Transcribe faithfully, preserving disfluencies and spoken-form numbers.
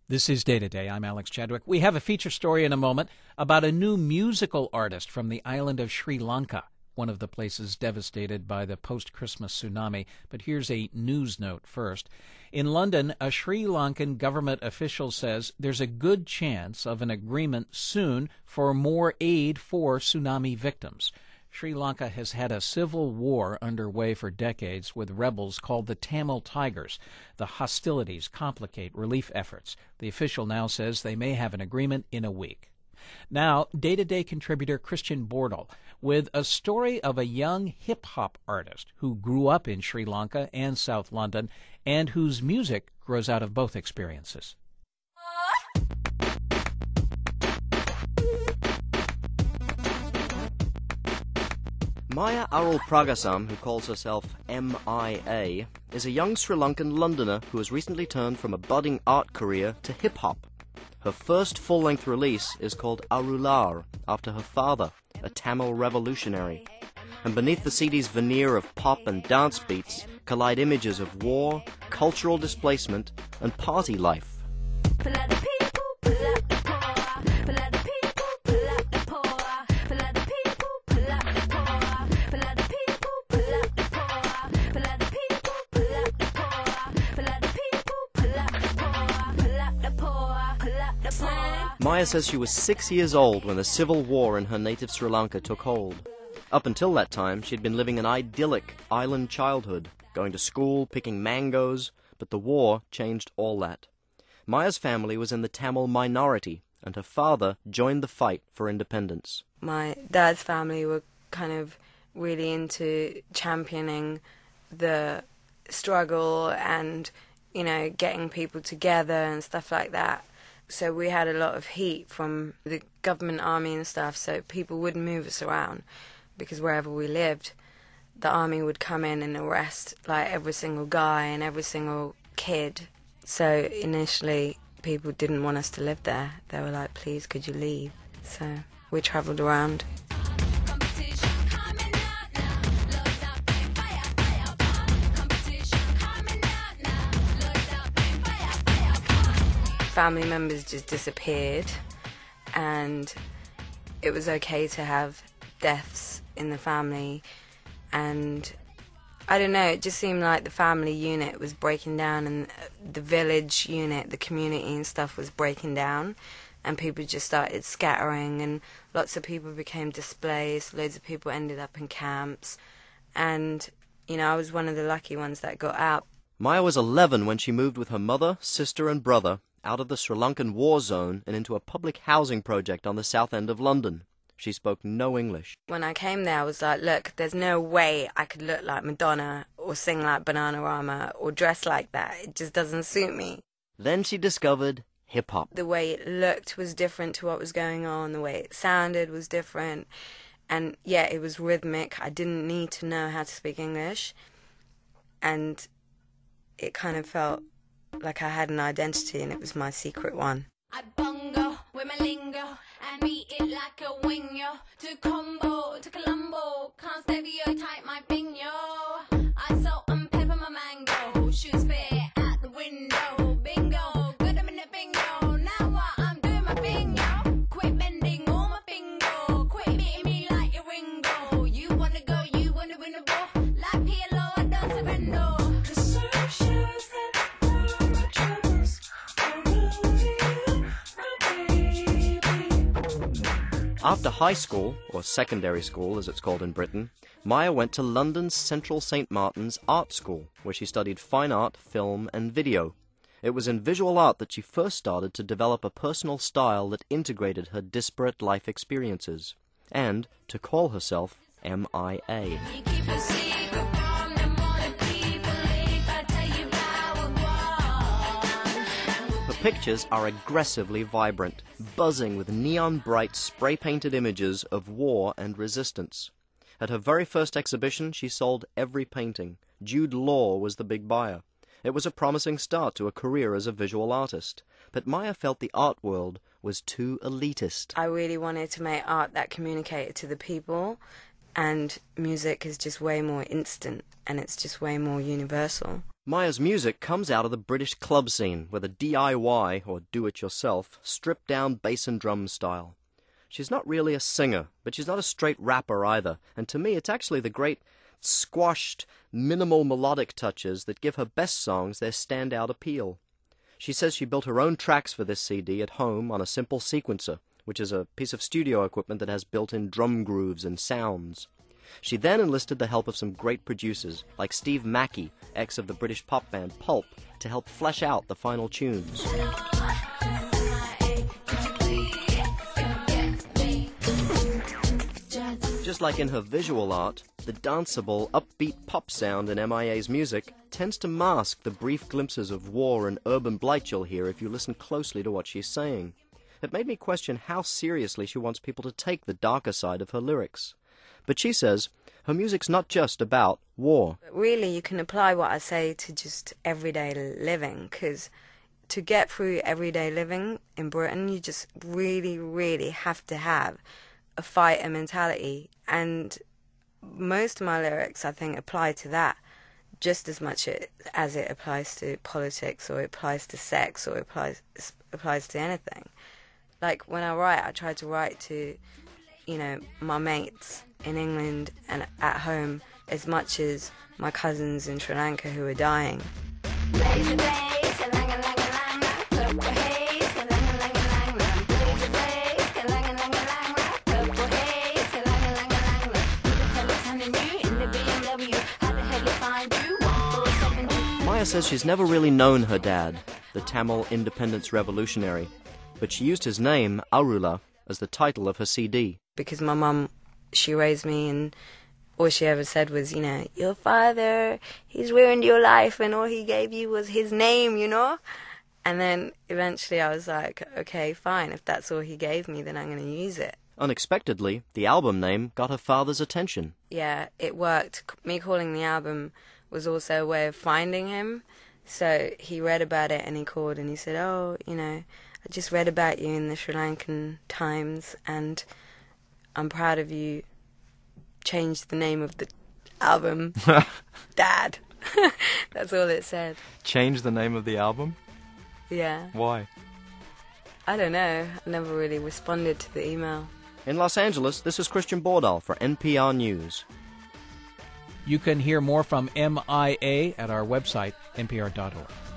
This is Day to Day. I'm Alex Chadwick. We have a feature story in a moment about a new musical artist from the island of Sri Lanka, one of the places devastated by the post-Christmas tsunami. But here's a news note first. In London, a Sri Lankan government official says there's a good chance of an agreement soon for more aid for tsunami victims. Sri Lanka has had a civil war underway for decades with rebels called the Tamil Tigers. The hostilities complicate relief efforts. The official now says they may have an agreement in a week. Now, day-to-day contributor Christian Bordal with a story of a young hip-hop artist who grew up in Sri Lanka and South London and whose music grows out of both experiences. Maya Arul Pragasam, who calls herself M I A, is a young Sri Lankan Londoner who has recently turned from a budding art career to hip-hop. Her first full-length release is called Arular, after her father, a Tamil revolutionary. And beneath the C D's veneer of pop and dance beats collide images of war, cultural displacement, and party life. Maya says she was six years old when the civil war in her native Sri Lanka took hold. Up until that time, she'd been living an idyllic island childhood, going to school, picking mangoes, but the war changed all that. Maya's family was in the Tamil minority, and her father joined the fight for independence. My dad's family were kind of really into championing the struggle and, you know, getting people together and stuff like that. So we had a lot of heat from the government army and stuff, so people would move us around because wherever we lived, the army would come in and arrest like every single guy and every single kid. So initially people didn't want us to live there. They were like, please, could you leave? So we travelled around. Family members just disappeared, and it was okay to have deaths in the family, and I don't know, it just seemed like the family unit was breaking down, and the village unit, the community and stuff was breaking down, and people just started scattering, and lots of people became displaced, loads of people ended up in camps, and, you know, I was one of the lucky ones that got out. Maya was eleven when she moved with her mother, sister and brother out of the Sri Lankan war zone and into a public housing project on the south end of London. She spoke no English. When I came there, I was like, look, there's no way I could look like Madonna or sing like Bananarama or dress like that. It just doesn't suit me. Then she discovered hip-hop. The way it looked was different to what was going on. The way it sounded was different. And, yeah, it was rhythmic. I didn't need to know how to speak English. And it kind of felt like I had an identity, and it was my secret one. I bungo with my lingo and beat it like a wingo. To combo, to Colombo, can't stereotype my bingo. I salt and pepper my mango, shoot spit at the window. Bingo, good a minute bingo. Now what I'm doing my bingo. Quit bending all my bingo. Quit beating me like your Ringo. You wanna go, you wanna win a ball. Like P L O, I don't surrender. After high school, or secondary school as it's called in Britain, Maya went to London's Central Saint Martin's Art School, where she studied fine art, film and video. It was in visual art that she first started to develop a personal style that integrated her disparate life experiences, and to call herself M I A. Pictures are aggressively vibrant, buzzing with neon-bright, spray-painted images of war and resistance. At her very first exhibition, she sold every painting. Jude Law was the big buyer. It was a promising start to a career as a visual artist, but Maya felt the art world was too elitist. I really wanted to make art that communicated to the people, and music is just way more instant, and it's just way more universal. Maya's music comes out of the British club scene, with a D I Y, or do-it-yourself, stripped-down bass and drum style. She's not really a singer, but she's not a straight rapper either, and to me it's actually the great squashed, minimal melodic touches that give her best songs their standout appeal. She says she built her own tracks for this C D at home on a simple sequencer, which is a piece of studio equipment that has built-in drum grooves and sounds. She then enlisted the help of some great producers, like Steve Mackey, ex of the British pop band Pulp, to help flesh out the final tunes. Just like in her visual art, the danceable, upbeat pop sound in M I A's music tends to mask the brief glimpses of war and urban blight you'll hear if you listen closely to what she's saying. It made me question how seriously she wants people to take the darker side of her lyrics. But she says her music's not just about war. Really, you can apply what I say to just everyday living, because to get through everyday living in Britain, you just really, really have to have a fighter mentality. And most of my lyrics, I think, apply to that just as much as it applies to politics, or it applies to sex, or it applies, applies to anything. Like, when I write, I try to write to, you know, my mates in England and at home as much as my cousins in Sri Lanka who are dying. Maya says she's never really known her dad, the Tamil independence revolutionary, but she used his name, Arula, as the title of her C D. Because my mum, she raised me, and all she ever said was, you know, your father, he's ruined your life, and all he gave you was his name, you know? And then eventually I was like, okay, fine, if that's all he gave me, then I'm going to use it. Unexpectedly, the album name got her father's attention. Yeah, it worked. Me calling the album was also a way of finding him. So he read about it and he called and he said, oh, you know, I just read about you in the Sri Lankan Times and I'm proud of you. Changed the name of the album. Dad. That's all it said. Change the name of the album? Yeah. Why? I don't know. I never really responded to the email. In Los Angeles, this is Christian Bordahl for N P R News. You can hear more from M I A at our website, N P R dot org.